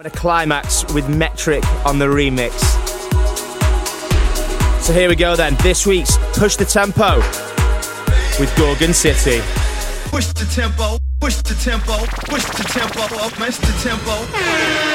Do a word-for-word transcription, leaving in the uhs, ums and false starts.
A climax with Metric on the remix. So here we go then. This week's Push the Tempo with Gorgon City. Push the tempo, push the tempo, push the tempo, push the tempo.